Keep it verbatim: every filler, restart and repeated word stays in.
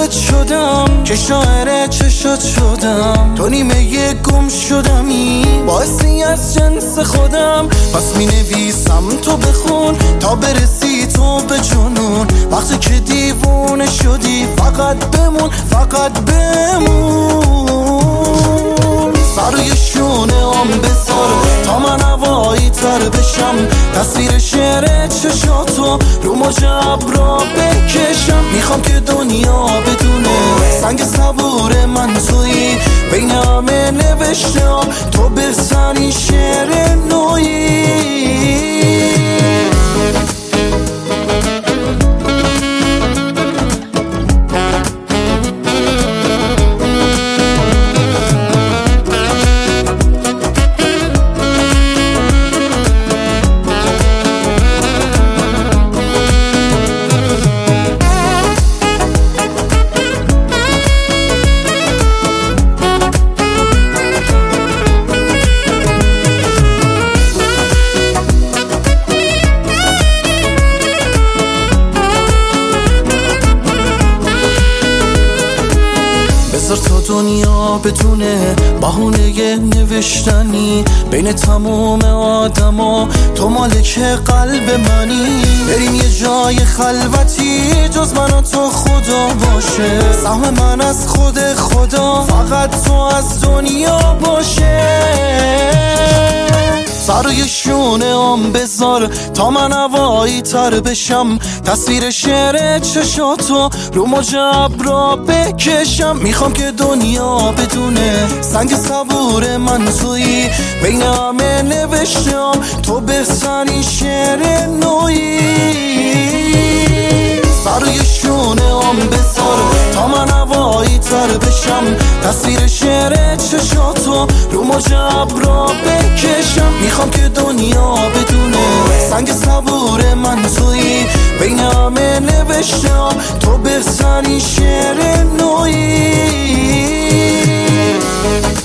لبت شدم که شاعر چشات شدم، تو نیمه یک گم شدمی باعثی از جنس خودم. پس می نویسم تو بخون تا برسی تو به جنون، وقتی که دیوونه شدی فقط بمون فقط بمون. سر روی شونه هم بذار تا من هوایی تر بشم، تصویر شعر چشاتو رو مجب را بکشم. میخوام که دنیا بدونه سنگ صبور من تویی، بین همه نوشتم تو بهترین شعر نویی. بذار تا دنیا بدونه بهونه نوشتنی، بین تموم آدما تو مالک قلب منی. بریم یه جای خلوتی جز من و تو خدا باشه، سهم من از خود خدا فقط تو از دنیا باشه. سر روی شونه هم بذار تا من هوایی تر بشم، تصویر شعر چشاتو رو مجب را بکشم. میخوام که دنیا بدونه سنگ صبور من تویی، بین همه نوشتم تو بهترین شعر نویی. سر روی شونه هم بذار تا من هوایی تر بشم، تصویر شعر چشاتو رو مجب را بکشم. میخوام که دنیا بدونه سنگ صبور من تویی، بین همه نوشتم تو بهترین شعر نویی.